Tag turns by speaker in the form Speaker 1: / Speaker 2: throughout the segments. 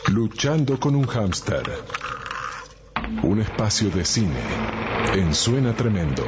Speaker 1: Luchando con un hámster. Un espacio de cine en Suena Tremendo.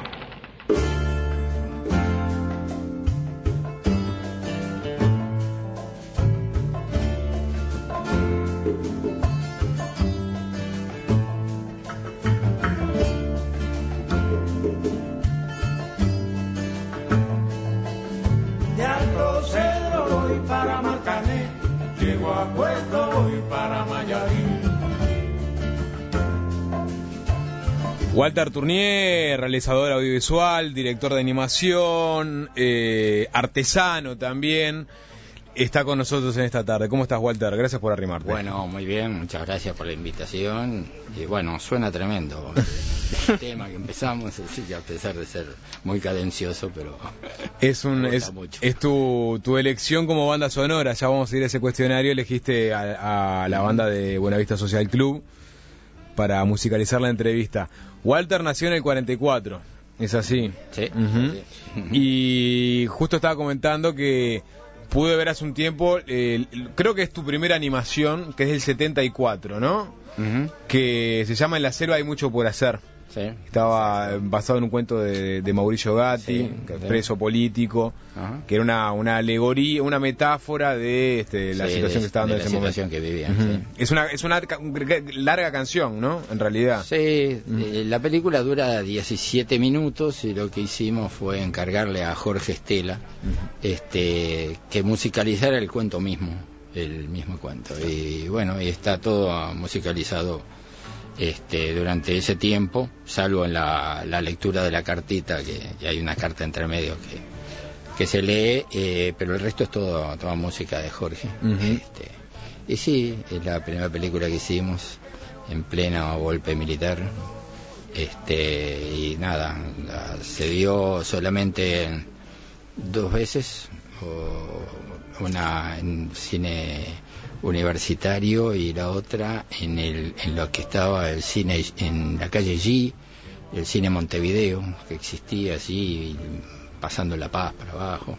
Speaker 2: Walter Tournier, realizador audiovisual, director de animación, artesano también, está con nosotros en esta tarde. ¿Cómo estás, Walter? Gracias por arrimarte.
Speaker 3: Bueno, muy bien, muchas gracias por la invitación. Y bueno, suena tremendo el tema que empezamos, así que a pesar de ser muy cadencioso, pero
Speaker 2: es tu elección como banda sonora. Ya vamos a ir a ese cuestionario. Elegiste a la banda de Buenavista Social Club para musicalizar la entrevista. Walter nació en el 44, ¿es así?
Speaker 3: Sí.
Speaker 2: Uh-huh. Sí. Y justo estaba comentando que pude ver hace un tiempo, creo que es tu primera animación, que es del 74, ¿no? Uh-huh. Que se llama En la selva hay mucho por hacer.
Speaker 3: Sí.
Speaker 2: Estaba basado en un cuento de Mauricio Gatti, preso político, uh-huh, que era una alegoría, una metáfora de la situación que estaba dando en ese momento.
Speaker 3: Que vivían,
Speaker 2: uh-huh. Sí. Es una larga canción, ¿no? En realidad.
Speaker 3: Sí, uh-huh. La película dura 17 minutos y lo que hicimos fue encargarle a Jorge Estela, uh-huh, que musicalizara el cuento mismo, el mismo cuento. Y bueno, y está todo musicalizado durante ese tiempo, salvo en la lectura de la cartita, que hay una carta entre medio que se lee, pero el resto es toda música de Jorge. Uh-huh. Y sí, es la primera película que hicimos en pleno golpe militar, y nada, se dio solamente 2 veces, una en cine universitario y la otra en lo que estaba el cine en la calle G, el cine Montevideo, que existía así, pasando La Paz para abajo,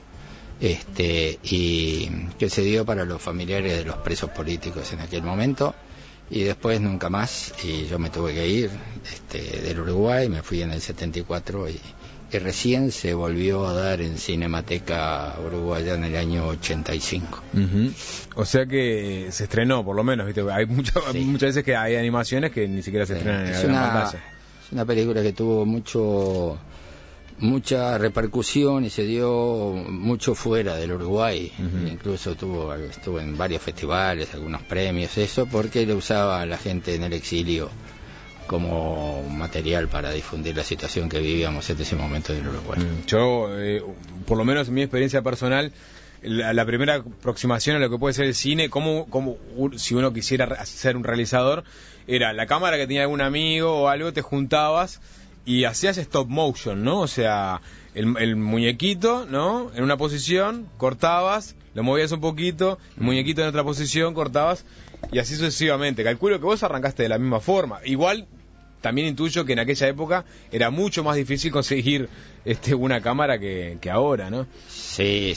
Speaker 3: y que se dio para los familiares de los presos políticos en aquel momento, y después nunca más, y yo me tuve que ir del Uruguay, me fui en el 74 y recién se volvió a dar en Cinemateca Uruguaya en el año 85.
Speaker 2: Uh-huh. O sea que se estrenó, por lo menos, ¿viste? Hay muchas veces que hay animaciones que ni siquiera se estrenan en la pantalla.
Speaker 3: Es una película que tuvo mucha repercusión y se dio mucho fuera del Uruguay. Uh-huh. Incluso estuvo en varios festivales, algunos premios, eso, porque lo usaba la gente en el exilio como material para difundir la situación que vivíamos en ese momento en el Uruguay.
Speaker 2: Yo, por lo menos en mi experiencia personal, la primera aproximación a lo que puede ser el cine, como si uno quisiera ser un realizador, era la cámara que tenía algún amigo o algo, te juntabas y hacías stop motion, ¿no? O sea, el muñequito, ¿no? En una posición, cortabas, lo movías un poquito, el muñequito en otra posición, cortabas, y así sucesivamente. Calculo que vos arrancaste de la misma forma. Igual, también intuyo que en aquella época era mucho más difícil conseguir una cámara que ahora, ¿no?
Speaker 3: Sí.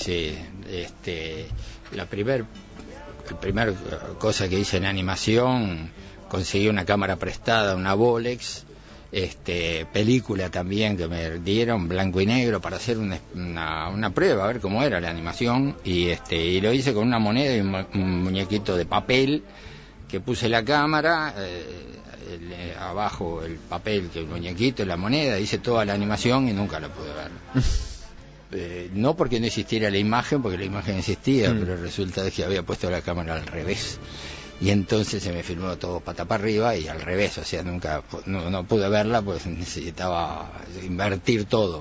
Speaker 3: La primer cosa que hice en animación, conseguí una cámara prestada, una Bolex, película también que me dieron, blanco y negro, para hacer una prueba, a ver cómo era la animación, y lo hice con una moneda y un muñequito de papel, que puse la cámara, abajo el papel, que el muñequito y la moneda, hice toda la animación y nunca la pude ver. No porque no existiera la imagen, porque la imagen existía, pero resulta que había puesto la cámara al revés. Y entonces se me filmó todo pata para arriba y al revés, o sea, nunca no pude verla, pues necesitaba invertir todo,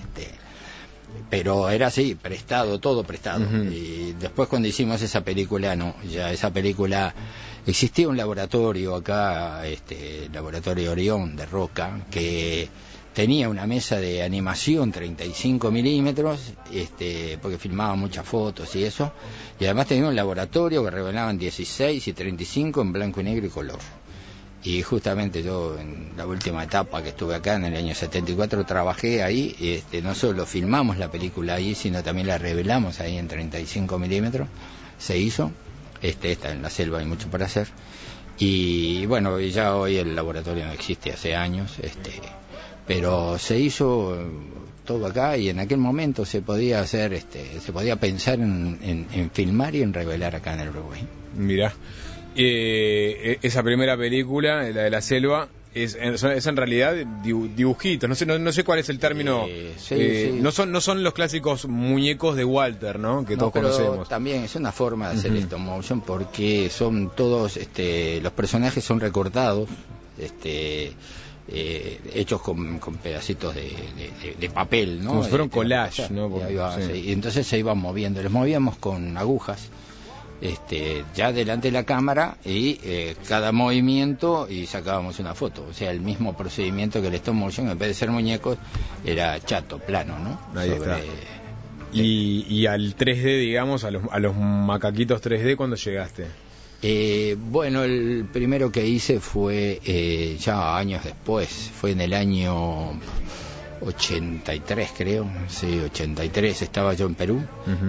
Speaker 3: pero era así, todo prestado. Uh-huh. Y después cuando hicimos esa película, esa película, existía un laboratorio acá, Laboratorio Orión de Roca, que tenía una mesa de animación 35 milímetros, porque filmaba muchas fotos y eso, y además tenía un laboratorio que revelaban 16 y 35 en blanco y negro y color. Y justamente yo en la última etapa que estuve acá en el año 74 trabajé ahí, no solo filmamos la película ahí, sino también la revelamos ahí en 35 milímetros, se hizo, Está en la selva, hay mucho para hacer. Y bueno, ya hoy el laboratorio no existe, hace años, pero se hizo todo acá, y en aquel momento se podía hacer, se podía pensar en filmar y en revelar acá en el Uruguay.
Speaker 2: Mirá, esa primera película, la de la selva, es en realidad dibujitos, no sé cuál es el término.
Speaker 3: Sí.
Speaker 2: No son los clásicos muñecos de Walter, ¿no? Que todos conocemos.
Speaker 3: También es una forma de hacer stop motion, porque son todos, los personajes son recortados, hechos con pedacitos de papel, ¿no?
Speaker 2: Como si fuera un collage, ¿no?
Speaker 3: Y entonces se iban moviendo, los movíamos con agujas, ya delante de la cámara, y cada movimiento, y sacábamos una foto. O sea, el mismo procedimiento que el stop motion, en vez de ser muñecos, era chato, plano, ¿no?
Speaker 2: Ahí está. Y al 3D, digamos, a los macaquitos 3D, ¿cuándo llegaste?
Speaker 3: Bueno, el primero que hice fue ya años después, fue en el año 83, creo, sí, 83, estaba yo en Perú,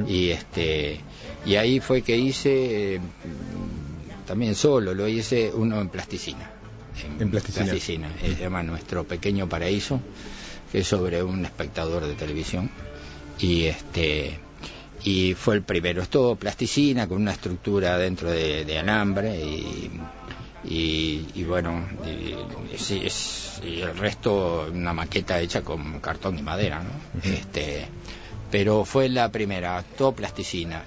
Speaker 3: y ahí fue que hice, también solo, lo hice uno en plasticina.
Speaker 2: En plasticina.
Speaker 3: Se llama Nuestro Pequeño Paraíso, que es sobre un espectador de televisión, y fue el primero. Es todo plasticina con una estructura dentro de alambre, y bueno, y el resto una maqueta hecha con cartón y madera, ¿no? Pero fue la primera, todo plasticina.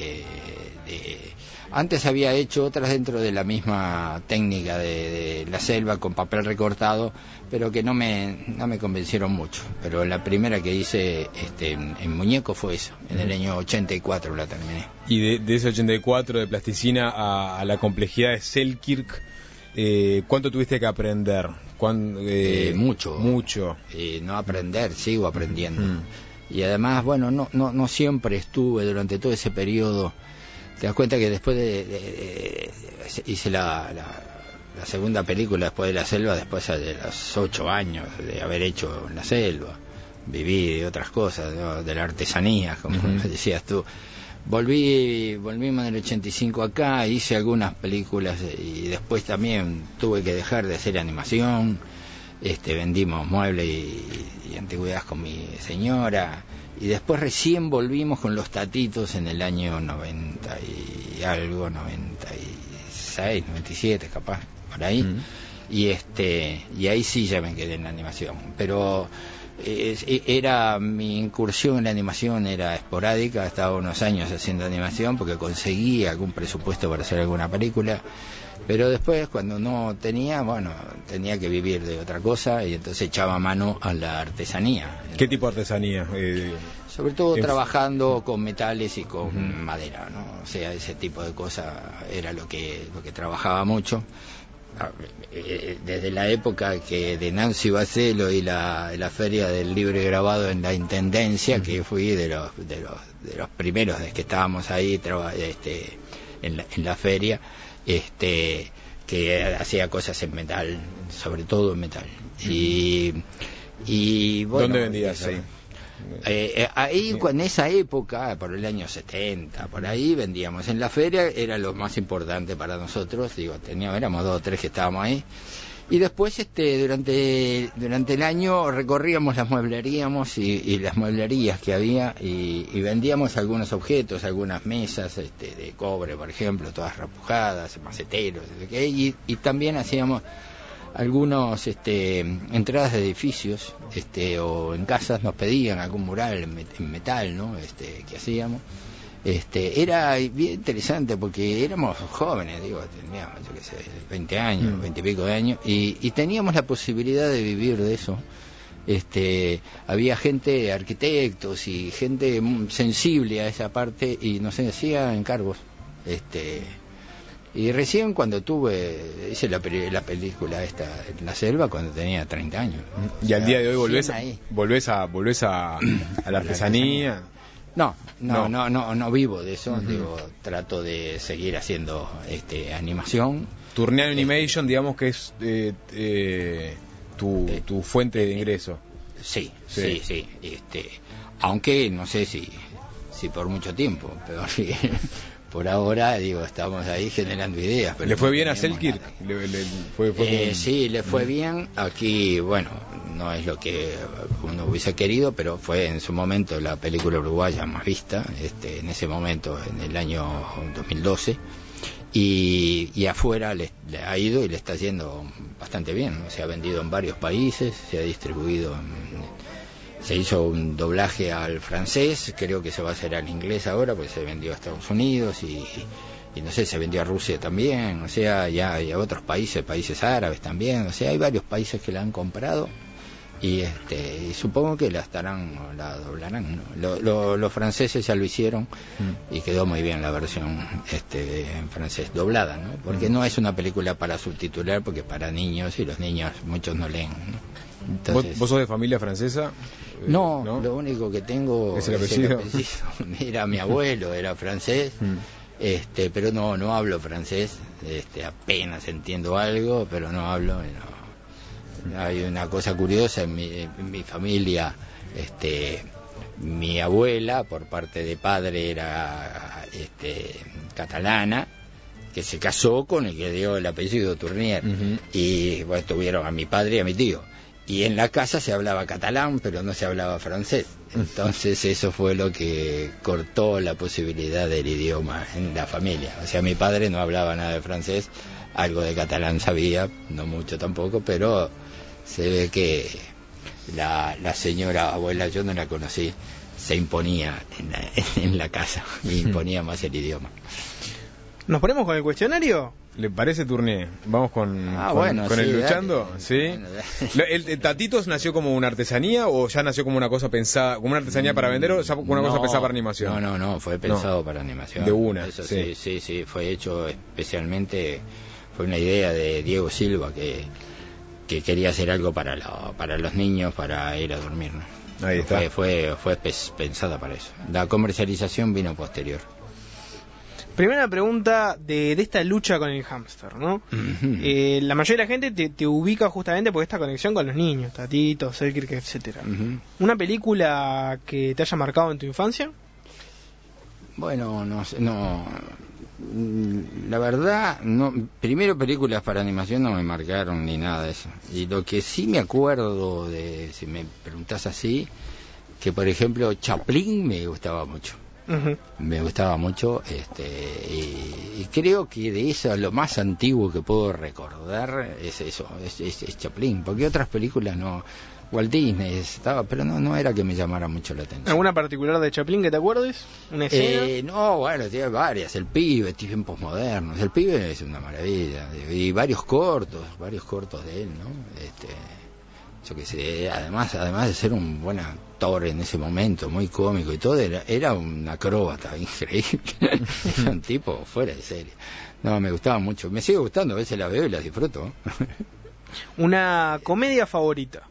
Speaker 3: Antes había hecho otras dentro de la misma técnica de la selva, con papel recortado, pero que no me convencieron mucho. Pero la primera que hice en muñeco fue eso, en el año 84 la terminé.
Speaker 2: Y de ese 84 de plasticina a la complejidad de Selkirk, ¿cuánto tuviste que aprender?
Speaker 3: Mucho. No aprender, sigo aprendiendo. Y además, bueno, no siempre estuve durante todo ese periodo. Te das cuenta que después hice la segunda película después de la selva, después de los 8 años de haber hecho en la selva. Viví de otras cosas, ¿no? De la artesanía, como decías tú. Volvimos en el 85 acá, hice algunas películas, y después también tuve que dejar de hacer animación. Vendimos muebles y antigüedades con mi señora, y después recién volvimos con Los Tatitos en el año 90 y algo, 96, 97 capaz, por ahí. Y ahí sí ya me quedé en la animación, pero mi incursión en la animación era esporádica. Estaba unos años haciendo animación porque conseguía algún presupuesto para hacer alguna película, pero después, cuando no tenía, tenía que vivir de otra cosa, y entonces echaba mano a la artesanía.
Speaker 2: ¿Qué tipo de artesanía?
Speaker 3: Sobre todo trabajando con metales y con madera, ¿no? O sea, ese tipo de cosas era lo que trabajaba mucho. Desde la época de Nancy Bacelo y la feria del libro y grabado en la Intendencia, que fui de los primeros desde que estábamos ahí en la feria, que hacía cosas en metal, sobre todo en metal. Y bueno,
Speaker 2: ¿dónde vendías ahí?
Speaker 3: Ahí, en esa época, por el año 70, por ahí vendíamos. En la feria era lo más importante para nosotros, éramos 2 o 3 que estábamos ahí. Y después, durante el año recorríamos las mueblerías y las mueblerías que había, y vendíamos algunos objetos, algunas mesas de cobre, por ejemplo, todas repujadas, maceteros, y también hacíamos algunos entradas de edificios, o en casas nos pedían algún mural en metal, ¿no? Que hacíamos. Era bien interesante porque éramos jóvenes, teníamos, 20 años, 20 y pico de años, y teníamos la posibilidad de vivir de eso. Había gente, arquitectos y gente sensible a esa parte, y nos hacía encargos. Y recién cuando hice la película esta en la selva, cuando tenía 30 años.
Speaker 2: ¿Y al día de hoy volvés a la artesanía?
Speaker 3: No vivo de eso. Trato de seguir haciendo animación.
Speaker 2: Turner Animation, digamos que es tu fuente de ingreso.
Speaker 3: Sí. Aunque no sé si por mucho tiempo, pero por ahora, digo, estamos ahí generando ideas. Pero
Speaker 2: ¿Le fue bien a
Speaker 3: tenemos
Speaker 2: Selkirk?
Speaker 3: nada. Sí, le fue bien. Aquí, bueno, no es lo que uno hubiese querido, pero fue en su momento la película uruguaya más vista, en ese momento, en el año 2012. Y afuera le ha ido y le está yendo bastante bien, ¿no? Se ha vendido en varios países, se ha distribuido se hizo un doblaje al francés, creo que se va a hacer al inglés ahora, porque se vendió a Estados Unidos y no sé, se vendió a Rusia también, o sea, ya y a otros países árabes también, o sea, hay varios países que la han comprado y supongo que la doblarán, ¿no? Los franceses ya lo hicieron y quedó muy bien la versión en francés doblada, ¿no? Porque no es una película para subtitular, porque para niños, y los niños muchos no leen, ¿no? Entonces,
Speaker 2: ¿Vos sos de familia francesa?
Speaker 3: No, lo único que tengo
Speaker 2: es el apellido.
Speaker 3: Mira, mi abuelo era francés, pero no hablo francés, apenas entiendo algo, pero no hablo. No. Hay una cosa curiosa en mi familia, mi abuela por parte de padre era catalana, que se casó con el que dio el apellido Tournier, y bueno, tuvieron a mi padre y a mi tío. Y en la casa se hablaba catalán, pero no se hablaba francés. Entonces eso fue lo que cortó la posibilidad del idioma en la familia. O sea, mi padre no hablaba nada de francés, algo de catalán sabía, no mucho tampoco, pero se ve que la señora abuela, yo no la conocí, se imponía en la casa, y imponía más el idioma.
Speaker 4: ¿Nos ponemos con el cuestionario?
Speaker 2: ¿Le parece, Tournier? Vamos con
Speaker 3: sí,
Speaker 2: el luchando,
Speaker 3: dale.
Speaker 2: ¿sí?
Speaker 3: Bueno, dale.
Speaker 2: ¿El Tatitos nació como una artesanía o ya nació como una cosa pensada, como una artesanía para vender, o ya como una cosa pensada para animación?
Speaker 3: No, fue pensado para animación.
Speaker 2: De una,
Speaker 3: eso
Speaker 2: sí.
Speaker 3: Sí, fue hecho especialmente, fue una idea de Diego Silva que quería hacer algo para los niños, para ir a dormir, ¿no?
Speaker 2: Ahí está.
Speaker 3: Fue pensada para eso. La comercialización vino posterior.
Speaker 4: Primera pregunta de esta lucha con el hámster, ¿no? La mayoría de la gente te ubica justamente por esta conexión con los niños, Tatitos, Selkirk, etcétera. ¿Una película que te haya marcado en tu infancia?
Speaker 3: Bueno, no sé, la verdad, no. Primero, películas para animación no me marcaron ni nada de eso. Y lo que sí me acuerdo si me preguntás así, que por ejemplo Chaplin me gustaba mucho. Me gustaba mucho, y creo que de eso lo más antiguo que puedo recordar es eso, es Chaplin, porque otras películas no. Walt Disney estaba, pero no era que me llamara mucho la atención.
Speaker 4: ¿Alguna particular de Chaplin que te acuerdes? ¿Una escena?
Speaker 3: No, bueno, tiene varias. El Pibe, tiempos modernos. El Pibe es una maravilla. Y varios cortos de él, ¿no? Yo qué sé, además de ser un buen actor en ese momento, muy cómico y todo, era un acróbata increíble. Era un tipo fuera de serie. No, me gustaba mucho. Me sigue gustando, a veces la veo y la disfruto.
Speaker 4: ¿Una comedia favorita?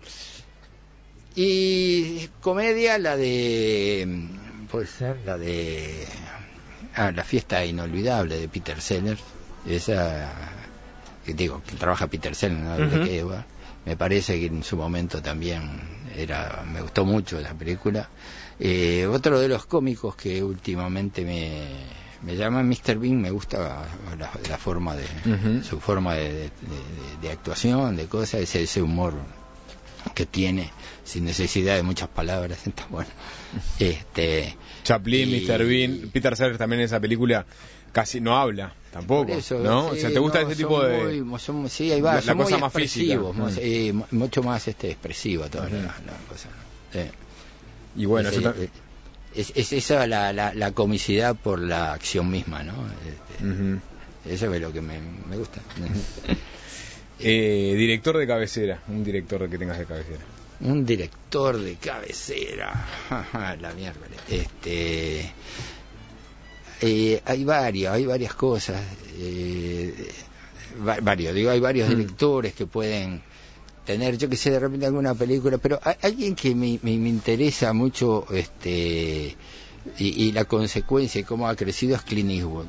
Speaker 3: Y comedia, puede ser la de La fiesta inolvidable de Peter Sellers, esa que trabaja Peter Sellers, ¿no? Me parece que en su momento también me gustó mucho la película. Otro de los cómicos que últimamente me llama Mr. Bean, me gusta la forma su forma de actuación, de cosas, ese humor que tiene sin necesidad de muchas palabras. Está bueno.
Speaker 2: Chaplin, Mr. Bean, Peter Sellers también en esa película casi no habla tampoco,
Speaker 3: eso,
Speaker 2: ¿no?
Speaker 3: Sí,
Speaker 2: o sea, ¿te gusta ese tipo de
Speaker 3: sí, hay varios,
Speaker 2: la cosa
Speaker 3: muy
Speaker 2: más física,
Speaker 3: mucho más expresiva toda la cosa.
Speaker 2: Y bueno,
Speaker 3: es esa la comicidad por la acción misma, ¿no? Eso es lo que me gusta.
Speaker 2: Director de cabecera, un director que tengas de cabecera.
Speaker 3: Un director de cabecera, la miércoles. Hay varias cosas. Hay varios directores que pueden tener, yo que sé, de repente alguna película, pero hay alguien que me interesa mucho, y la consecuencia y cómo ha crecido es Clint Eastwood.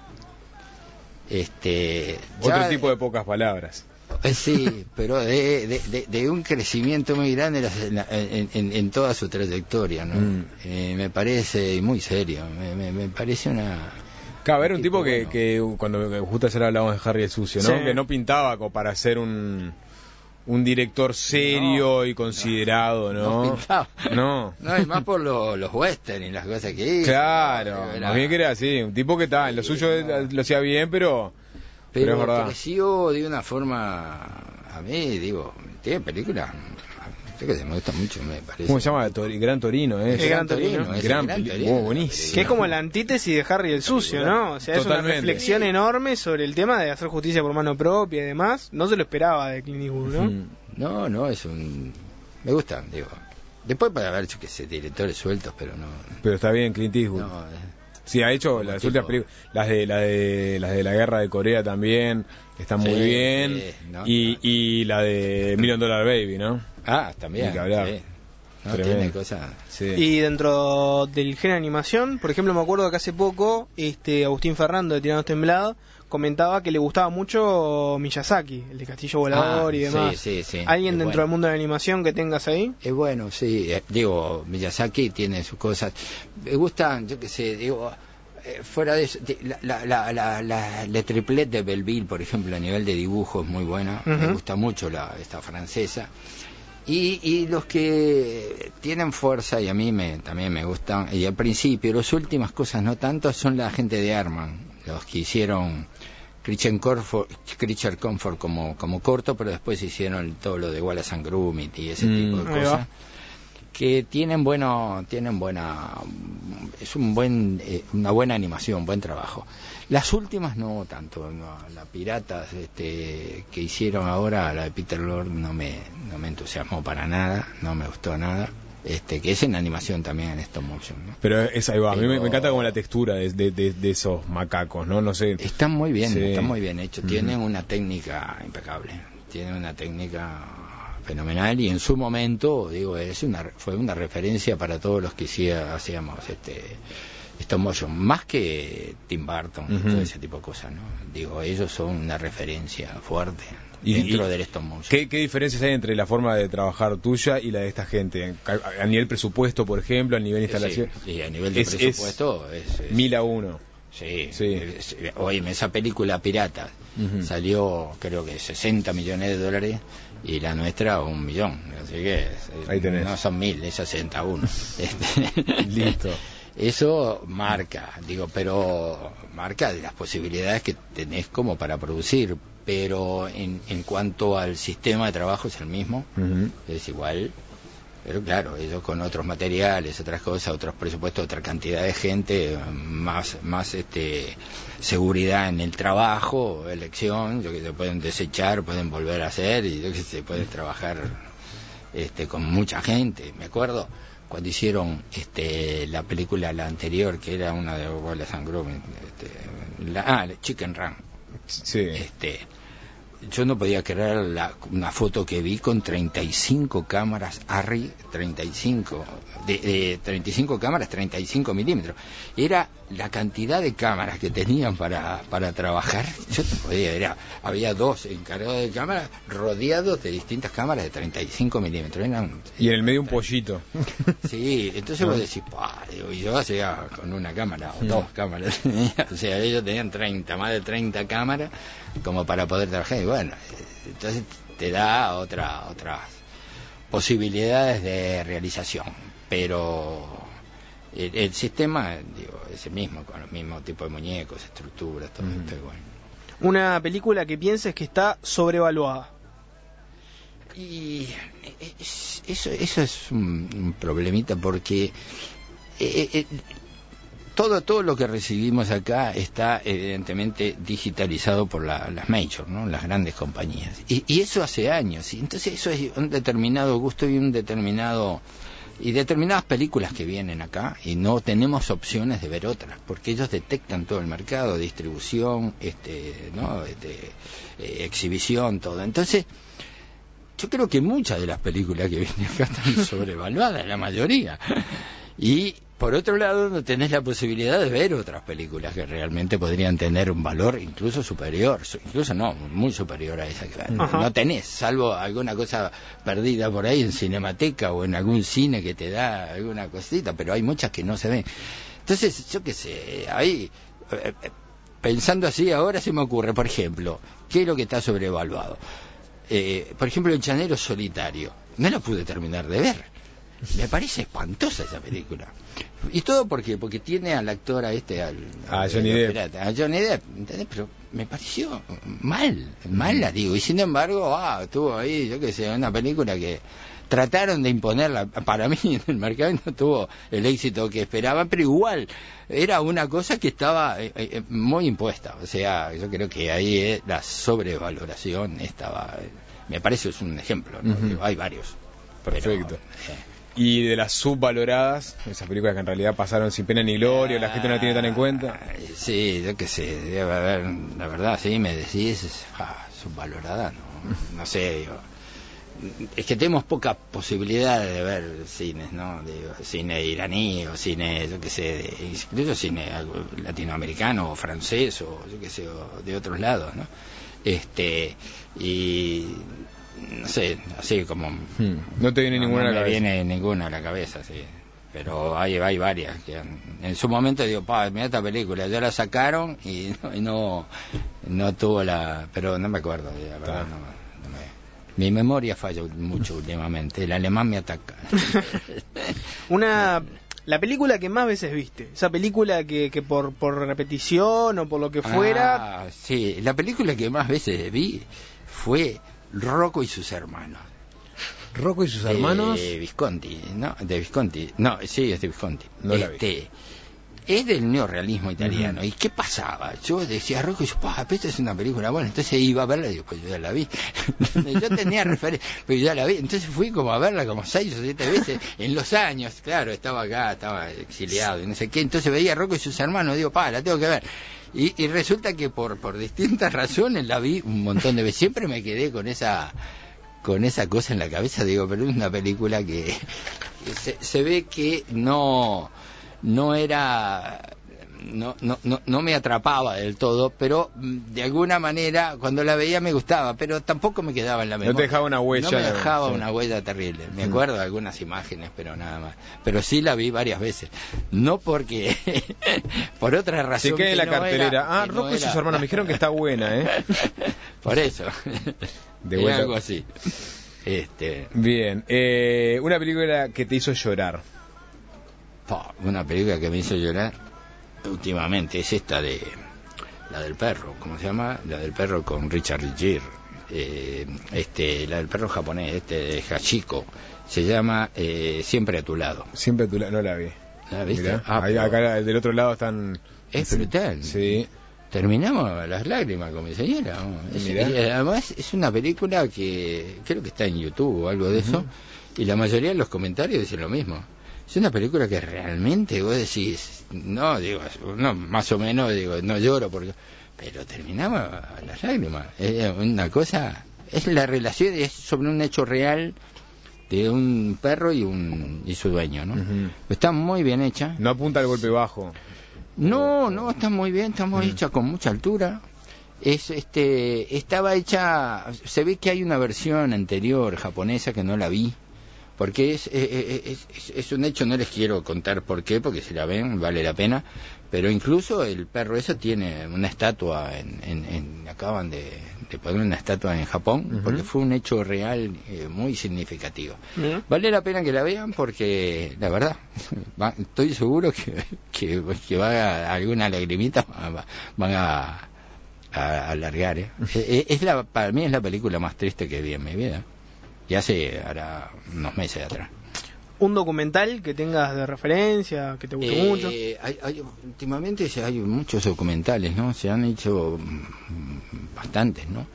Speaker 2: Otro tipo de pocas palabras.
Speaker 3: Sí, pero de un crecimiento muy grande en toda su trayectoria, ¿no? Me parece muy serio, me parece
Speaker 2: Claro, era un tipo que cuando justo ayer hablamos de Harry el Sucio, ¿no?
Speaker 4: Sí.
Speaker 2: Que no pintaba como para ser un director serio y considerado, ¿no?
Speaker 3: No pintaba.
Speaker 2: No.
Speaker 3: No, y más por los western y las cosas que hizo.
Speaker 2: Claro,
Speaker 3: Era-
Speaker 2: más bien que era así, un tipo que estaba en lo suyo lo hacía bien, pero es
Speaker 3: Pero
Speaker 2: verdad.
Speaker 3: creció de una forma, a mí, digo, tiene películas que me gusta mucho, me parece.
Speaker 2: ¿Cómo se llama? Gran Torino, ¿eh?
Speaker 4: El Gran Torino.
Speaker 3: es el
Speaker 2: Gran
Speaker 3: Gran
Speaker 2: peli-
Speaker 3: Torino.
Speaker 2: buenísimo.
Speaker 4: Que es como la antítesis de Harry el Sucio, ¿no? O sea, es una
Speaker 2: Totalmente.
Speaker 4: reflexión enorme sobre el tema de hacer justicia por mano propia y demás. No se lo esperaba de Clint Eastwood, ¿no?
Speaker 3: No, es un... Me gusta, digo. Después puede haber, yo qué sé, directores sueltos, pero no...
Speaker 2: Pero está bien, Clint Eastwood.
Speaker 3: no
Speaker 2: Sí, ha hecho
Speaker 3: Como
Speaker 2: las
Speaker 3: tipo-
Speaker 2: últimas películas, las de la guerra de Corea también, están muy
Speaker 3: Sí,
Speaker 2: bien,
Speaker 3: sí, no,
Speaker 2: y la de $1 Million Baby, ¿no?
Speaker 3: también.
Speaker 2: Ni que hablar.
Speaker 3: Sí. No,
Speaker 2: Tremendo.
Speaker 3: tiene cosas...
Speaker 2: Sí.
Speaker 4: Y dentro del género de animación, por ejemplo, me acuerdo que hace poco Agustín Ferrando de Tiranos Temblados comentaba que le gustaba mucho Miyazaki, el de Castillo Volador y demás.
Speaker 3: Sí.
Speaker 4: ¿Alguien
Speaker 3: Es
Speaker 4: dentro
Speaker 3: bueno.
Speaker 4: del mundo de la animación que tengas ahí?
Speaker 3: Es bueno, sí. Digo, Miyazaki tiene sus cosas. Me gustan, yo qué sé, digo... fuera de eso, la triplet de Belleville, por ejemplo, a nivel de dibujo es muy buena. Me
Speaker 4: Ujú.
Speaker 3: gusta mucho esta francesa. Y los que tienen fuerza, y a mí también me gustan, y al principio, las últimas cosas no tanto, son la gente de Arman, los que hicieron Creature Comfort como corto, pero después hicieron todo lo de Wallace and Gromit y ese tipo de
Speaker 4: ahí va.
Speaker 3: cosas, que tienen buena, es una buena animación, buen trabajo. Las últimas no tanto, no, la Piratas que hicieron ahora, la de Peter Lord, no me entusiasmó para nada, no me gustó nada. Que es en animación también, en stop motion, ¿no?
Speaker 2: Pero ahí va, a mí me
Speaker 3: Pero-
Speaker 2: encanta como la textura de esos macacos, ¿no? No sé.
Speaker 3: Están muy bien,
Speaker 2: Sí.
Speaker 3: están muy bien hechos,
Speaker 2: Ujú.
Speaker 3: tienen una técnica impecable, tienen una técnica fenomenal, y en su momento, digo, fue una referencia para todos los que hacíamos stop motion, más que Tim Burton,
Speaker 2: Ujú.
Speaker 3: todo ese tipo de cosas, ¿no? Digo, ellos son una referencia fuerte
Speaker 2: Y-
Speaker 3: dentro
Speaker 2: y-
Speaker 3: del stop motion.
Speaker 2: ¿Qué diferencias hay entre la forma de trabajar tuya y la de esta gente? A nivel presupuesto, por ejemplo, a nivel instalación.
Speaker 3: Sí, a nivel de
Speaker 2: Es-
Speaker 3: presupuesto es
Speaker 2: 1000-1.
Speaker 3: Sí,
Speaker 2: Sí.
Speaker 3: Oye, esa película Pirata
Speaker 2: Ujú.
Speaker 3: salió, creo que $60 millones, y la nuestra 1 millón. Así que
Speaker 2: Ahí tenés.
Speaker 3: no son 1000, es 61.
Speaker 2: Listo.
Speaker 3: Eso marca, pero marca de las posibilidades que tenés como para producir, pero en cuanto al sistema de trabajo es el mismo,
Speaker 2: Ujú.
Speaker 3: es igual. Pero claro, ellos con otros materiales, otras cosas, otros presupuestos, otra cantidad de gente, más seguridad en el trabajo, elección, yo que se pueden desechar, pueden volver a hacer, y yo que se pueden trabajar con mucha gente. Me acuerdo cuando hicieron la película, la anterior, que era una de Wallace and Gromit, Chicken Run.
Speaker 2: Sí.
Speaker 3: Yo no podía creer una foto que vi con 35 cámaras ARRI, 35 cámaras, 35 milímetros. Era la cantidad de cámaras que tenían para trabajar. Yo no podía, había dos encargados de cámaras rodeados de distintas cámaras de 35 milímetros.
Speaker 2: Y en el medio un pollito.
Speaker 3: Sí, entonces vos decís, digo, y yo hacía con una cámara o dos cámaras. O sea, ellos tenían más de 30 cámaras como para poder trabajar. Y bueno, entonces te da otras posibilidades de realización. Pero el sistema, digo, es el mismo, con los mismos tipos de muñecos, estructuras, todo esto es bueno.
Speaker 4: Una película que pienses que está sobrevaluada.
Speaker 3: Y eso es un problemita, porque todo lo que recibimos acá está evidentemente digitalizado por las majors, ¿no? Las grandes compañías, y eso hace años, y entonces eso es un determinado gusto y determinadas películas que vienen acá, y no tenemos opciones de ver otras, porque ellos detectan todo el mercado, distribución, exhibición, todo. Entonces yo creo que muchas de las películas que vienen acá están sobrevaluadas, la mayoría. Y por otro lado, no tenés la posibilidad de ver otras películas que realmente podrían tener un valor incluso superior, incluso no, muy superior a esa que no tenés, salvo alguna cosa perdida por ahí en Cinemateca o en algún cine que te da alguna cosita, pero hay muchas que no se ven. Entonces, yo qué sé, ahí pensando así ahora se me ocurre, por ejemplo, ¿qué es lo que está sobrevaluado? Por ejemplo, El Llanero Solitario. No la pude terminar de ver. Me parece espantosa esa película. Y todo porque tiene al actor a
Speaker 2: Johnny Depp.
Speaker 3: A Johnny Depp, ¿entendés? Pero me pareció mala, digo. Y sin embargo, estuvo ahí, yo qué sé, una película que trataron de imponerla. Para mí en el mercado no tuvo el éxito que esperaban, pero igual era una cosa que estaba muy impuesta. O sea, yo creo que ahí la sobrevaloración estaba. Me parece es un ejemplo, ¿no?
Speaker 2: Uh-huh.
Speaker 3: Hay varios.
Speaker 2: Perfecto. Y de las subvaloradas, esas películas que en realidad pasaron sin pena ni gloria, la gente no la tiene tan en cuenta.
Speaker 3: Sí, yo qué sé, debe haber, la verdad, sí, me decís, subvalorada, no sé, digo. Es que tenemos poca posibilidad de ver cines, ¿no? Digo, cine iraní o cine, yo qué sé, incluso cine latinoamericano o francés o yo qué sé, o de otros lados, ¿no? Y no sé, así como
Speaker 2: no te viene ninguna a la cabeza.
Speaker 3: No me viene ninguna a la cabeza, sí, pero hay varias que en su momento digo, mira esta película, ya la sacaron y no tuvo pero no me acuerdo, la verdad, mi memoria falla mucho últimamente, el alemán me ataca.
Speaker 4: La película que más veces viste, esa película que por repetición o por lo que fuera.
Speaker 3: Sí, la película que más veces vi fue Rocco y sus hermanos.
Speaker 2: ¿Rocco y sus hermanos?
Speaker 3: Visconti, ¿no? De Visconti. No, sí, es de Visconti.
Speaker 2: No la vi.
Speaker 3: Es del neorrealismo italiano. Uh-huh. ¿Y qué pasaba? Yo decía Rocco y sus esta es una película buena. Entonces iba a verla y digo, pues yo ya la vi. Yo tenía referencia, pero ya la vi. Entonces fui como a verla como 6 o 7 veces en los años. Claro, estaba acá, estaba exiliado y no sé qué. Entonces veía Rocco y sus hermanos. Digo, la tengo que ver. Y resulta que por distintas razones la vi un montón de veces. Siempre me quedé con esa cosa en la cabeza. Digo, pero es una película que se ve que no era, no me atrapaba del todo, pero de alguna manera cuando la veía me gustaba, pero tampoco me quedaba en la memoria.
Speaker 2: No te dejaba una huella.
Speaker 3: No me dejaba una huella terrible. Me acuerdo de algunas imágenes, pero nada más. Pero sí la vi varias veces. No porque por otra razón.
Speaker 2: Se queda en la cartelera. Rocco y sus hermanos me dijeron que está buena,
Speaker 3: Por eso.
Speaker 2: De vuelta.
Speaker 3: Algo así.
Speaker 2: Bien. Una película que te hizo llorar.
Speaker 3: Una película que me hizo llorar últimamente es esta la del perro, ¿cómo se llama? La del perro con Richard Gere, la del perro japonés, de Hachiko, se llama Siempre a tu lado.
Speaker 2: Siempre a tu lado, no la vi.
Speaker 3: ¿La viste?
Speaker 2: Acá del otro lado están.
Speaker 3: Es brutal.
Speaker 2: Sí.
Speaker 3: Terminamos a las lágrimas con mi señora. Y además es una película que creo que está en YouTube o algo de eso, y la mayoría de los comentarios dicen lo mismo. Es una película que realmente vos decís, no, más o menos, no lloro, pero terminamos a las lágrimas. Es una cosa, es la relación, es sobre un hecho real de un perro y su dueño, ¿no? Uh-huh. Está muy bien hecha.
Speaker 2: No apunta al golpe bajo.
Speaker 3: No, está muy bien, está muy hecha con mucha altura. Estaba hecha, se ve que hay una versión anterior japonesa que no la vi. Porque es un hecho, no les quiero contar por qué, porque si la ven vale la pena, pero incluso el perro eso tiene una estatua, acaban de poner una estatua en Japón, porque fue un hecho real muy significativo. Vale la pena que la vean porque, la verdad, estoy seguro que va a alguna lagrimita, van a alargar. Para mí es la película más triste que vi en mi vida. Y hará unos meses atrás.
Speaker 4: ¿Un documental que tengas de referencia, que te guste mucho?
Speaker 3: Últimamente hay muchos documentales, ¿no? Se han hecho bastantes, ¿no?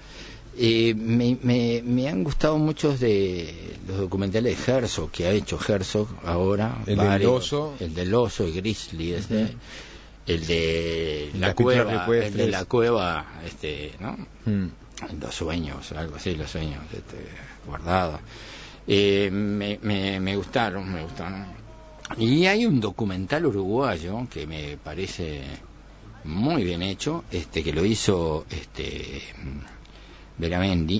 Speaker 3: Me han gustado muchos de los documentales de Herzog, que ha hecho Herzog ahora.
Speaker 2: El del oso.
Speaker 3: El del oso, el Grizzly, el de la cueva, ¿no? Los sueños, algo así, los sueños guardados. Me gustaron. Y hay un documental uruguayo que me parece muy bien hecho, que lo hizo Beltramelli,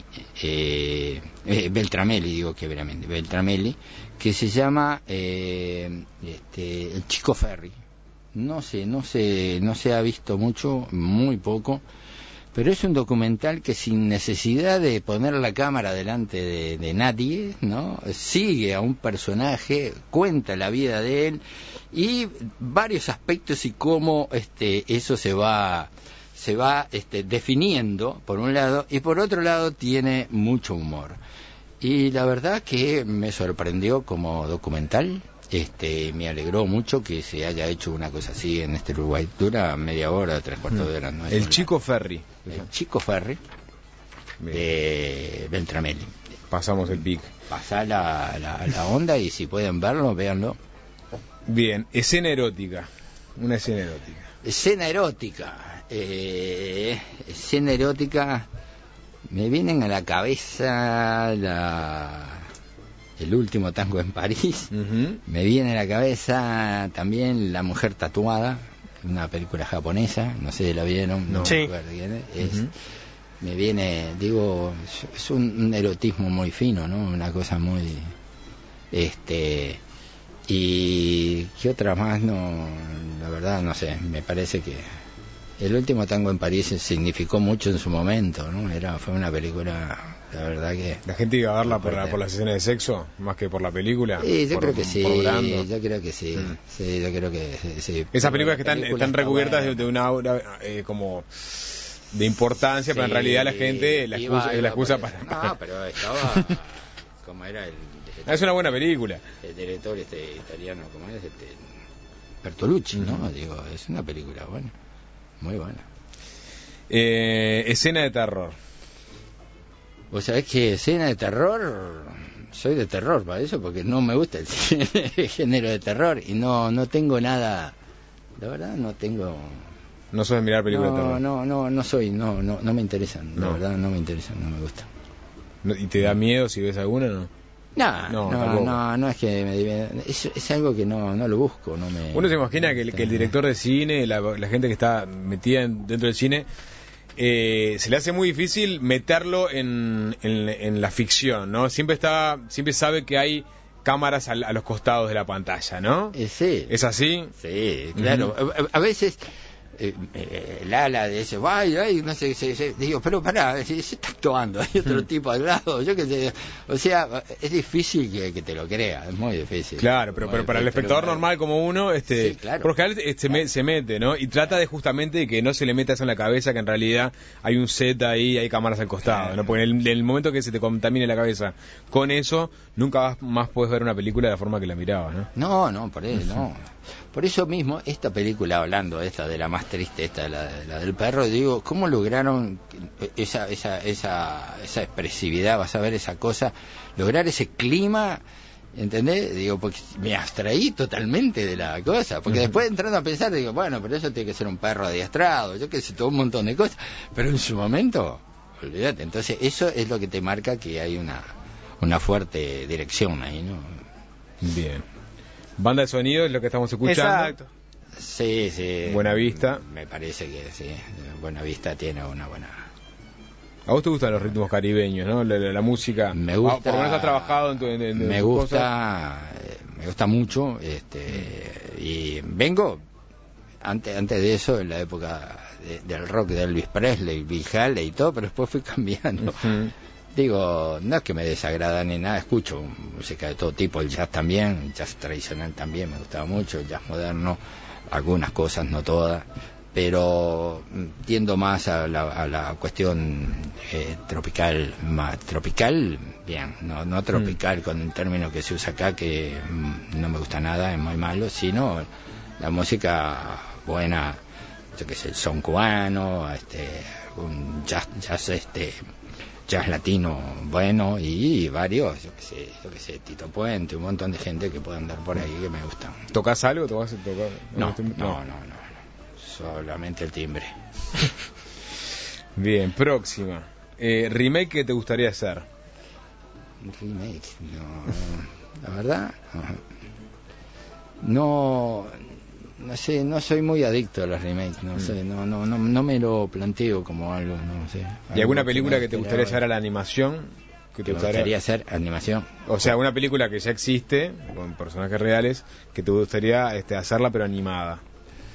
Speaker 3: Beltramelli, que se llama El Chico Ferry, no se ha visto mucho, muy poco, pero es un documental que sin necesidad de poner la cámara delante de nadie, ¿no? Sigue a un personaje, cuenta la vida de él y varios aspectos y cómo eso se va definiendo por un lado, y por otro lado tiene mucho humor. Y la verdad que me sorprendió como documental. Me alegró mucho que se haya hecho una cosa así en Uruguay. Dura media hora, 3/4 de hora. ¿No?
Speaker 2: El Chico Ferry.
Speaker 3: El Chico Ferry de Beltramelli.
Speaker 2: Pasamos el pic.
Speaker 3: Pasá la onda y si pueden verlo, véanlo.
Speaker 2: Bien, escena erótica. Una escena erótica.
Speaker 3: Escena erótica. Escena erótica. Me vienen a la cabeza el último tango en París.
Speaker 2: Uh-huh.
Speaker 3: Me viene a la cabeza también La mujer tatuada, una película japonesa, no sé si la vieron. No
Speaker 4: sí.
Speaker 3: Me acuerdo quién es. Me viene, es un erotismo muy fino, ¿no? Una cosa muy... y ¿qué otra más? No, la verdad no sé, me parece que el último tango en París significó mucho en su momento, ¿no? Fue una película, la verdad que...
Speaker 2: ¿La gente iba a verla por las escenas de sexo, más que por la película?
Speaker 3: Sí, yo creo que sí, yo creo que sí.
Speaker 2: Mm.
Speaker 3: Sí, yo creo que sí.
Speaker 2: Esas películas que están recubiertas de una aura como de importancia,
Speaker 3: sí,
Speaker 2: pero en realidad la gente la excusa para...
Speaker 3: No, pero estaba... ¿Cómo era el...?
Speaker 2: Es una buena película.
Speaker 3: El director italiano, ¿cómo es? Bertolucci, ¿no? Digo, es una película buena. Muy buena.
Speaker 2: Escena de terror.
Speaker 3: ¿Vos sabés que escena de terror? Soy de terror para eso, porque no me gusta el género de terror y no tengo nada. La verdad no tengo.
Speaker 2: No sos de mirar películas de terror.
Speaker 3: No me interesan. La verdad no me interesan, no me gustan.
Speaker 2: ¿Y te da miedo si ves alguna, no?
Speaker 3: No, es que es algo que no lo busco, no me...
Speaker 2: Uno se imagina que el director de cine, la gente que está metida dentro del cine, se le hace muy difícil meterlo en la ficción, ¿no? Siempre sabe que hay cámaras a los costados de la pantalla, ¿no?
Speaker 3: Sí.
Speaker 2: ¿Es así?
Speaker 3: Sí, claro. A veces... Lala dice, ay, no sé, digo, pero pará, se está actuando, hay otro tipo al lado, yo qué sé, o sea, es difícil que te lo crea, es muy difícil.
Speaker 2: Claro, pero para el espectador normal como uno,
Speaker 3: sí, claro.
Speaker 2: por lo general se mete, ¿no? Y trata de justamente de que no se le meta eso en la cabeza, que en realidad hay un set ahí, hay cámaras al costado, claro. ¿No? Porque en el momento que se te contamine la cabeza con eso, nunca más puedes ver una película de la forma que la mirabas, ¿no?
Speaker 3: No, por eso, no. Por eso mismo, esta película, hablando de la más triste, la del perro, digo, ¿cómo lograron esa expresividad, vas a ver esa cosa, lograr ese clima, ¿entendés? Digo, porque me abstraí totalmente de la cosa, porque después entrando a pensar, digo, bueno, pero eso tiene que ser un perro adiestrado, yo qué sé, todo un montón de cosas, pero en su momento, olvídate, entonces eso es lo que te marca que hay una fuerte dirección ahí, ¿no?
Speaker 2: Bien. Banda de sonido es lo que estamos escuchando.
Speaker 4: Exacto.
Speaker 3: Sí.
Speaker 2: Buena Vista.
Speaker 3: Me parece que sí. Buena Vista tiene una buena...
Speaker 2: ¿A vos te gustan los ritmos caribeños, no? La música.
Speaker 3: Me gusta.
Speaker 2: Por lo menos has trabajado en
Speaker 3: me gusta. Me gusta mucho. Y vengo antes de eso, en la época del rock de Elvis Presley, Bill Haley y todo, pero después fui cambiando. Uh-huh. Digo, no es que me desagrada ni nada, escucho música de todo tipo, el jazz también, el jazz tradicional también me gustaba mucho, el jazz moderno, algunas cosas, no todas, pero tiendo más a la cuestión tropical, bien, no tropical con el término que se usa acá, que no me gusta nada, es muy malo, sino la música buena, yo que sé, el son cubano, un jazz jazz latino bueno y varios, yo que sé, Tito Puente, un montón de gente que puede andar por ahí que me gustan.
Speaker 2: ¿Tocas algo?
Speaker 3: No, solamente el timbre.
Speaker 2: Bien, próxima. ¿Remake que te gustaría hacer?
Speaker 3: Remake, no, la verdad, no sé, no soy muy adicto a los remakes, no sé, no me lo planteo como algo, no sé.
Speaker 2: ¿Y alguna película que te gustaría hacer a la animación?
Speaker 3: ¿Te gustaría hacer animación?
Speaker 2: O sea, una película que ya existe, con personajes reales, que te gustaría hacerla pero animada.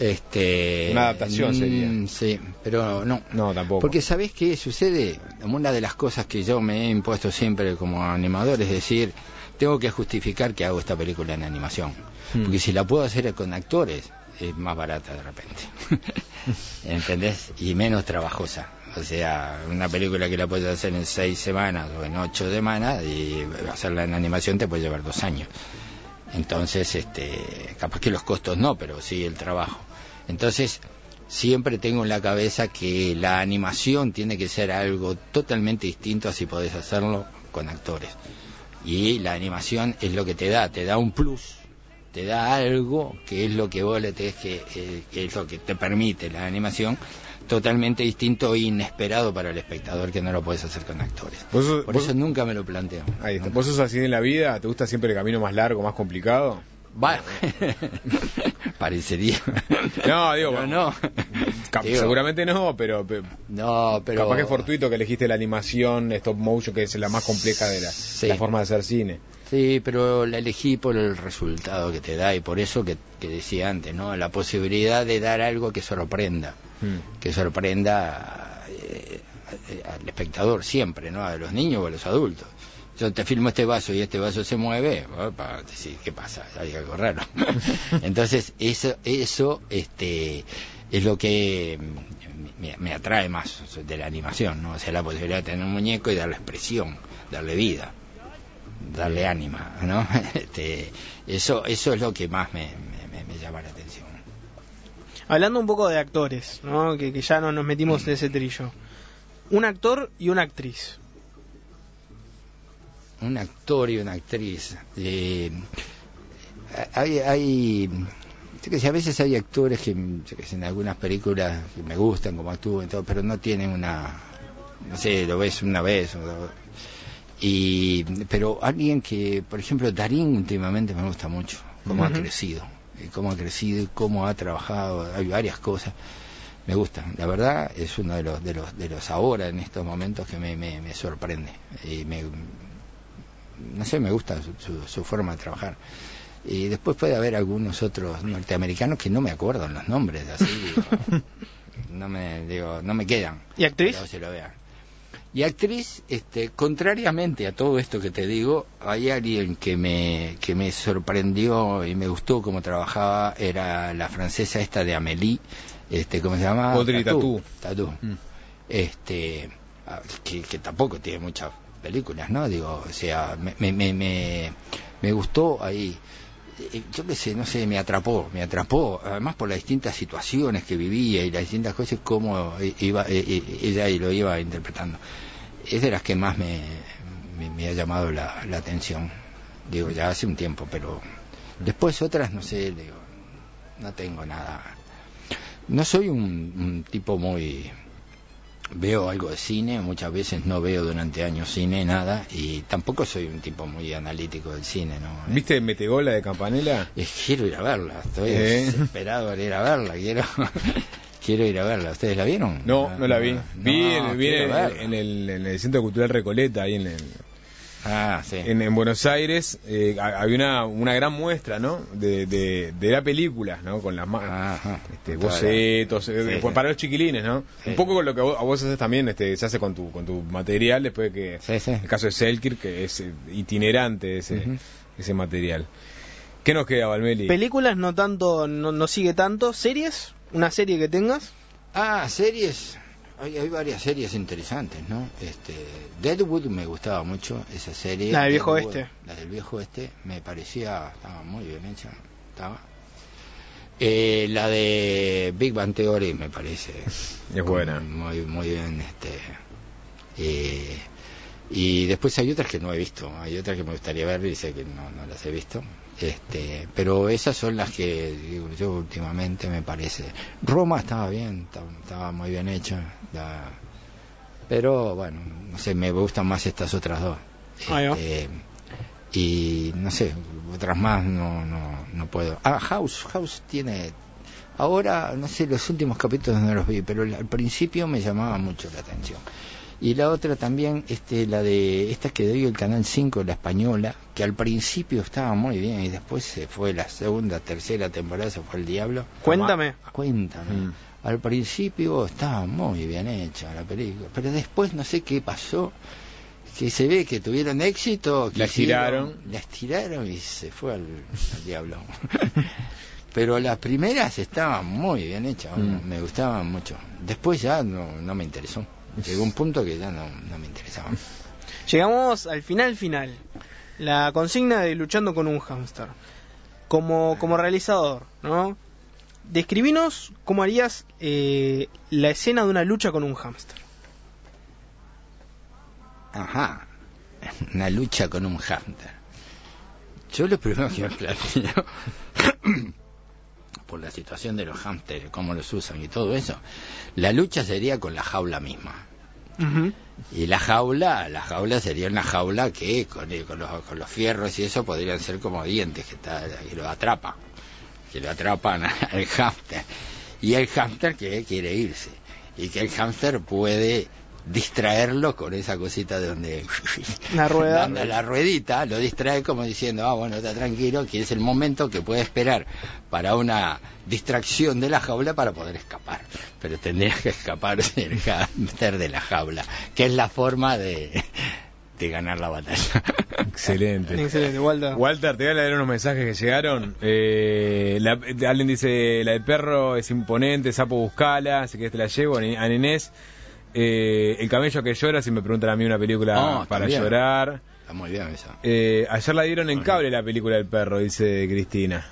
Speaker 2: Una adaptación sería.
Speaker 3: Sí, pero no.
Speaker 2: No, tampoco.
Speaker 3: Porque ¿sabés qué sucede? Una de las cosas que yo me he impuesto siempre como animador es decir, tengo que justificar que hago esta película en animación. Porque si la puedo hacer con actores, es más barata de repente. ¿Entendés? Y menos trabajosa. O sea, una película que la puedes hacer en 6 semanas o en 8 semanas, y hacerla en animación te puede llevar 2 años. Entonces, capaz que los costos no, pero sí el trabajo. Entonces, siempre tengo en la cabeza que la animación tiene que ser algo totalmente distinto a si podés hacerlo con actores. Y la animación es lo que te da un plus, te da algo que es lo que vos le tenés que es lo que te permite la animación, totalmente distinto e inesperado para el espectador, que no lo puedes hacer con actores. Por eso nunca me lo planteo.
Speaker 2: Ahí está. ¿Vos sos así en la vida? ¿Te gusta siempre el camino más largo, más complicado?
Speaker 3: Bueno, parecería.
Speaker 2: No, digo,
Speaker 3: no.
Speaker 2: Seguramente no, pero capaz que es fortuito que elegiste la animación stop motion, que es la más compleja de la forma de hacer cine.
Speaker 3: Sí, pero la elegí por el resultado que te da, y por eso que decía antes, ¿no? La posibilidad de dar algo que sorprenda, que sorprenda al espectador siempre, ¿no? A los niños o a los adultos. Yo te filmo este vaso y este vaso se mueve, para decir, ¿qué pasa? Hay algo raro. Entonces, eso es lo que me atrae más de la animación, ¿no? O sea, la posibilidad de tener un muñeco y darle expresión, darle vida, darle ánima, ¿no? Eso es lo que más me llama la atención.
Speaker 4: Hablando un poco de actores, ¿no? Que ya no nos metimos en ese trillo. Un actor y una actriz.
Speaker 3: Un actor y una actriz. Hay a veces hay actores que en algunas películas que me gustan como actúan y todo, pero no tienen no sé, lo ves una vez pero alguien que, por ejemplo, Darín últimamente me gusta mucho cómo ha crecido y cómo ha trabajado. Hay varias cosas me gustan, la verdad es uno de los ahora en estos momentos que me sorprende y no sé, me gusta su forma de trabajar. Y después puede haber algunos otros norteamericanos que no me acuerdo los nombres, así no me quedan.
Speaker 4: ¿Y actriz?
Speaker 3: Se lo vean. Y actriz, contrariamente a todo esto que te digo, hay alguien que me sorprendió y me gustó cómo trabajaba, era la francesa esta de Amélie, ¿cómo se llama?
Speaker 2: Audrey Tautou.
Speaker 3: Que tampoco tiene muchas películas, ¿no? Digo, o sea, me gustó ahí. Yo qué sé, no sé, me atrapó, además por las distintas situaciones que vivía y las distintas cosas, cómo ella lo iba interpretando. Es de las que más me ha llamado la atención, digo, ya hace un tiempo, pero después otras, no sé, digo, no tengo nada. No soy un tipo muy... Veo algo de cine, muchas veces no veo durante años cine, nada, y tampoco soy un tipo muy analítico del cine, ¿no?
Speaker 2: ¿Viste Metegola de Campanella?
Speaker 3: Quiero ir a verla, estoy desesperado por ir a verla, quiero ir a verla. ¿Ustedes la vieron?
Speaker 2: No la vi. Vi en el Centro Cultural Recoleta, ahí en Buenos Aires. Había una gran muestra, ¿no? de la película, ¿no? Con las bocetos, para los chiquilines, ¿no? Sí. Un poco con lo que vos haces también, se hace con tu material, después de que el caso de Selkirk, que es itinerante ese material. ¿Qué nos queda, Valmeli?
Speaker 4: Películas no tanto, no sigue tanto. ¿Series? ¿Una serie que tengas?
Speaker 3: Series. Hay varias series interesantes, ¿no? Deadwood me gustaba mucho, esa serie.
Speaker 4: La del Viejo Oeste.
Speaker 3: La del Viejo Oeste me parecía, estaba muy bien hecha. La de Big Bang Theory me parece.
Speaker 2: Es buena.
Speaker 3: Muy, muy bien. Y después hay otras que no he visto. Hay otras que me gustaría ver y sé que no las he visto. Pero esas son las que digo, yo últimamente me parece. Roma estaba bien, estaba muy bien hecha, pero bueno, no sé, me gustan más estas otras dos. Y no sé, otras más no puedo. House tiene ahora, no sé, los últimos capítulos no los vi, pero al principio me llamaba mucho la atención. Y la otra también, la de esta que dio el Canal 5, la española, que al principio estaba muy bien y después se fue la segunda, tercera temporada, se fue el diablo.
Speaker 4: Cuéntame.
Speaker 3: Al principio estaba muy bien hecha la película, pero después no sé qué pasó, que se ve que tuvieron éxito,
Speaker 2: la estiraron
Speaker 3: y se fue al diablo. Pero las primeras estaban muy bien hechas, me gustaban mucho. Después ya no me interesó. Llegó un punto que ya no me interesaba.
Speaker 4: Llegamos al final. La consigna de Luchando con un hámster. Como realizador, ¿no? Describinos cómo harías la escena de una lucha con un hámster.
Speaker 3: Ajá, una lucha con un hámster. Yo lo primero que me planteo, por la situación de los hámsters, cómo los usan y todo eso, la lucha sería con la jaula misma.
Speaker 4: Uh-huh.
Speaker 3: Y la jaula sería una jaula que con los fierros y eso podrían ser como dientes que lo atrapan al hámster. Y el hámster que quiere irse, y que el hámster puede distraerlo con esa cosita de donde
Speaker 4: la rueda,
Speaker 3: la ruedita, lo distrae como diciendo, bueno, está tranquilo, que es el momento que puede esperar para una distracción de la jaula para poder escapar, pero tendría que escaparse el hámster de la jaula, que es la forma de ganar la batalla.
Speaker 2: Excelente,
Speaker 4: Walter.
Speaker 2: Walter, te voy a leer unos mensajes que llegaron. Alguien dice, la del perro es imponente, sapo buscala, así que te la llevo a Nenés. El camello que llora, si me preguntan a mí una película para también llorar.
Speaker 3: Está muy bien esa.
Speaker 2: Ayer la dieron en cable la película del perro, dice Cristina.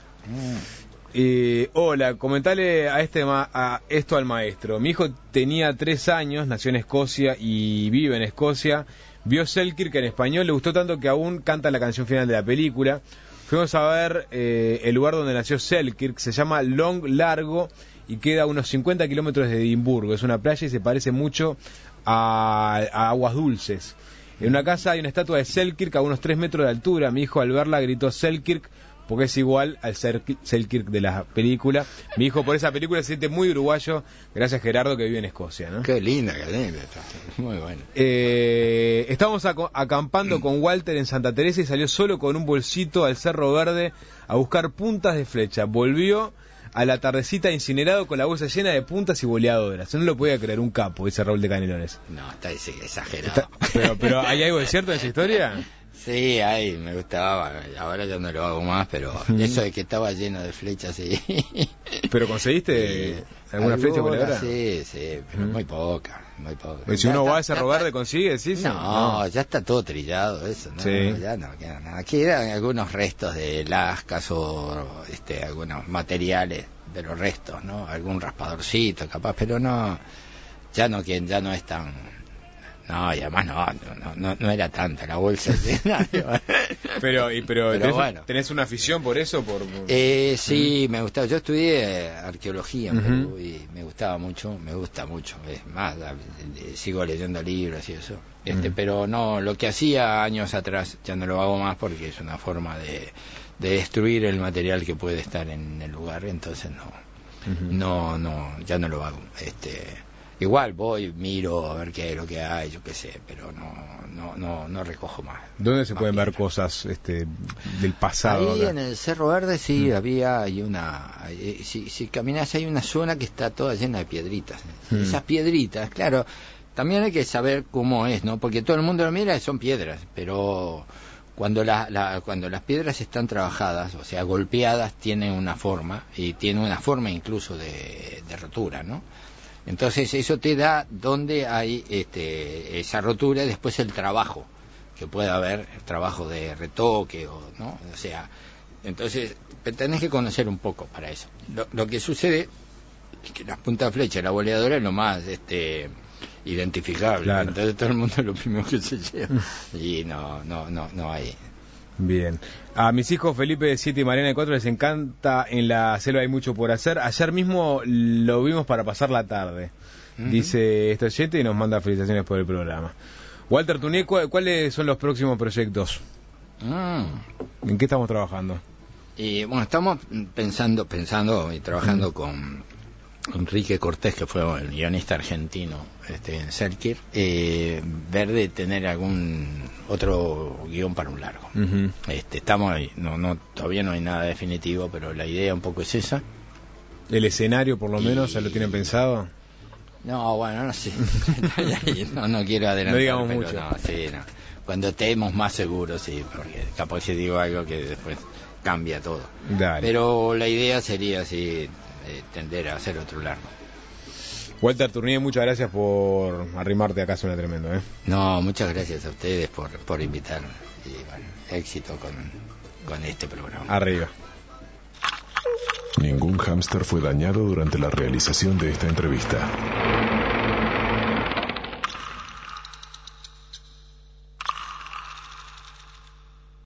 Speaker 2: Hola, comentale esto al maestro. Mi hijo tenía 3 años, nació en Escocia y vive en Escocia. Vio Selkirk en español, le gustó tanto que aún canta la canción final de la película. Fuimos a ver el lugar donde nació Selkirk, se llama Long Largo y queda a unos 50 kilómetros de Edimburgo. Es una playa y se parece mucho a Aguas Dulces. En una casa hay una estatua de Selkirk a unos 3 metros de altura. Mi hijo al verla gritó Selkirk porque es igual al Selkirk de la película. Mi hijo por esa película se siente muy uruguayo. Gracias, Gerardo, que vive en Escocia, ¿no?
Speaker 3: Qué linda, muy bueno.
Speaker 2: Estábamos acampando con Walter en Santa Teresa y salió solo con un bolsito al Cerro Verde a buscar puntas de flecha. Volvió a la tardecita incinerado con la bolsa llena de puntas y boleadoras. No lo podía creer, un capo, dice Raúl de Canelones.
Speaker 3: No, está exagerado.
Speaker 2: Pero ¿hay algo de cierto en esa historia?
Speaker 3: Sí, me gustaba. Ahora yo no lo hago más, pero eso de que estaba lleno de flechas, sí.
Speaker 2: ¿Pero conseguiste alguna flecha boleadora?
Speaker 3: Sí, pero muy poca.
Speaker 2: Pues si uno va a Cerro Verde, ¿consigue? ¿Sí?
Speaker 3: No, ya está todo trillado eso, ¿no?
Speaker 2: Sí.
Speaker 3: Ya no queda nada. Quedan algunos restos de lascas o algunos materiales de los restos, ¿no? Algún raspadorcito capaz, pero no, ya no es tan... No, y además no era tanta la bolsa.
Speaker 2: pero
Speaker 3: bueno.
Speaker 2: ¿Tenés una afición por eso?
Speaker 3: Sí, me gustaba. Yo estudié arqueología en Perú y me gusta mucho. Es más, sigo leyendo libros y eso. Pero no, lo que hacía años atrás ya no lo hago más porque es una forma de destruir el material que puede estar en el lugar. Entonces ya no lo hago. Igual voy, miro a ver qué es lo que hay, yo qué sé, pero no recojo más.
Speaker 2: ¿Dónde se pueden ver cosas del pasado?
Speaker 3: Ahí en el Cerro Verde sí hay una... Si caminas hay una zona que está toda llena de piedritas. Esas piedritas, claro, también hay que saber cómo es, ¿no? Porque todo el mundo lo mira y son piedras, pero cuando las piedras están trabajadas, o sea, golpeadas, tienen una forma, y tienen una forma incluso de rotura, ¿no? Entonces eso te da donde hay esa rotura y después el trabajo, que puede haber trabajo de retoque, ¿no? O sea, entonces tenés que conocer un poco para eso. Lo que sucede es que las puntas de flecha, la boleadora es lo más identificable, claro. Entonces todo el mundo es lo primero que se lleva y no hay.
Speaker 2: Bien. A mis hijos Felipe de 7 y Mariana de 4 les encanta En la selva hay mucho por hacer. Ayer mismo lo vimos para pasar la tarde, dice este oyente, y nos manda felicitaciones por el programa. Walter Tuné, ¿cuáles son los próximos proyectos? ¿En qué estamos trabajando?
Speaker 3: Bueno, estamos pensando y trabajando con Enrique Cortés, que fue el guionista argentino en Selkirk, ver de tener algún otro guión para un largo. Estamos ahí, todavía no hay nada definitivo, pero la idea un poco es esa.
Speaker 2: ¿El escenario por lo menos ya lo tienen pensado?
Speaker 3: No, bueno, no sé. no quiero adelantar.
Speaker 2: No digamos
Speaker 3: pero
Speaker 2: mucho.
Speaker 3: No, sí, no. Cuando estemos más seguros, sí, porque capaz si digo algo que después cambia todo.
Speaker 2: Dale.
Speaker 3: Pero la idea sería así, tender a hacer otro largo.
Speaker 2: Walter Tournier, muchas gracias por arrimarte acá, suena tremendo, ¿eh?
Speaker 3: No, muchas gracias a ustedes por invitarme. Y bueno, éxito con este programa.
Speaker 2: Arriba.
Speaker 1: Ningún hámster fue dañado durante la realización de esta entrevista.